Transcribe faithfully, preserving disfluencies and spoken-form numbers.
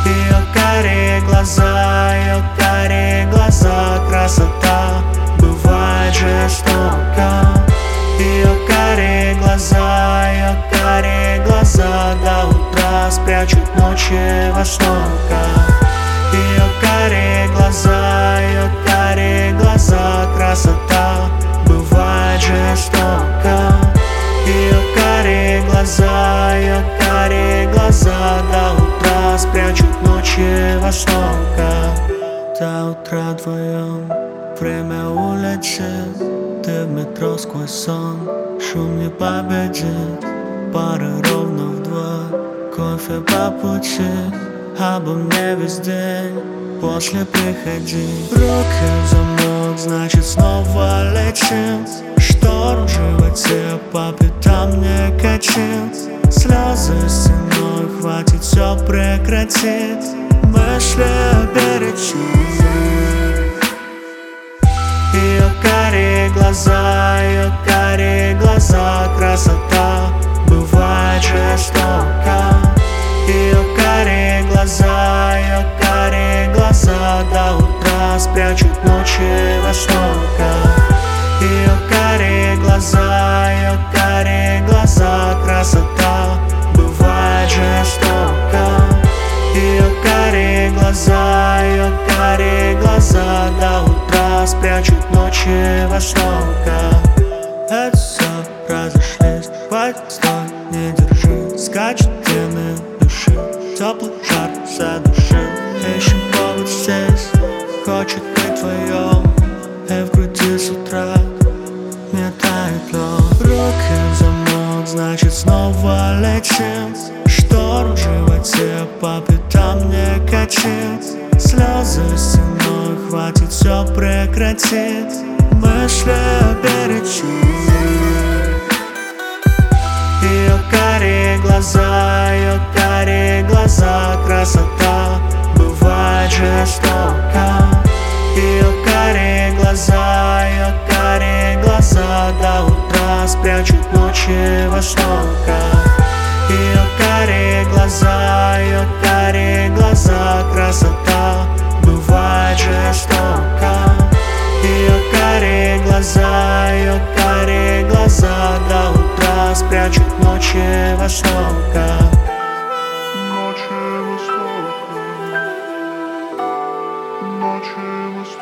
Ее карие глаза, ее карие глаза, красота бывает жестока. Ее карие глаза, ее карие глаза до утра спрячут ночи востока. Ее карие глаза, ее карие глаза, красота бывает жестока. Ее карие глаза, ее карие глаза до утра спрячут ночи востока. До утра вдвоем, время улетит, ты в метро сквозь сон, шум не победит. Пары ровно вдвое, кофе по пути, обо мне весь день, после приходи. Руки в замок, значит снова летим. Шторм в животе, по пятам не катит. Слезы стеной, хватит все прекратить. Мысли оперечить. Ее карие глаза, ее карие глаза, красота бывает жестока. Ее карие глаза, ее карие глаза до утра спрячут ночи востока. Ее карие глаза, ее карие глаза, красота бывает жестока. Ее карие глаза, ее карие глаза до утра спрячут ночи востока. Это все разошлись, хватит, стой, не держи. Скачет вены души, теплый жар задушил. Ищем повод здесь, хочет быть твоем. И в груди с утра не тает лед. Руки в замок, значит снова летим. Шторм в животе, по пятам не катит. Слезы стеной, хватит все прекратить. Мысли оперечить. Ее карие глаза, ее карие глаза, красота бывает жестока. Ее карие глаза, ее карие глаза до утра спрячут ночи востока. Ее карие глаза, ее карие глаза, красота бывает жестока. Ее карие глаза, ее карие глаза до утра спрячут ночи востока. Ночи востока, ночи востока.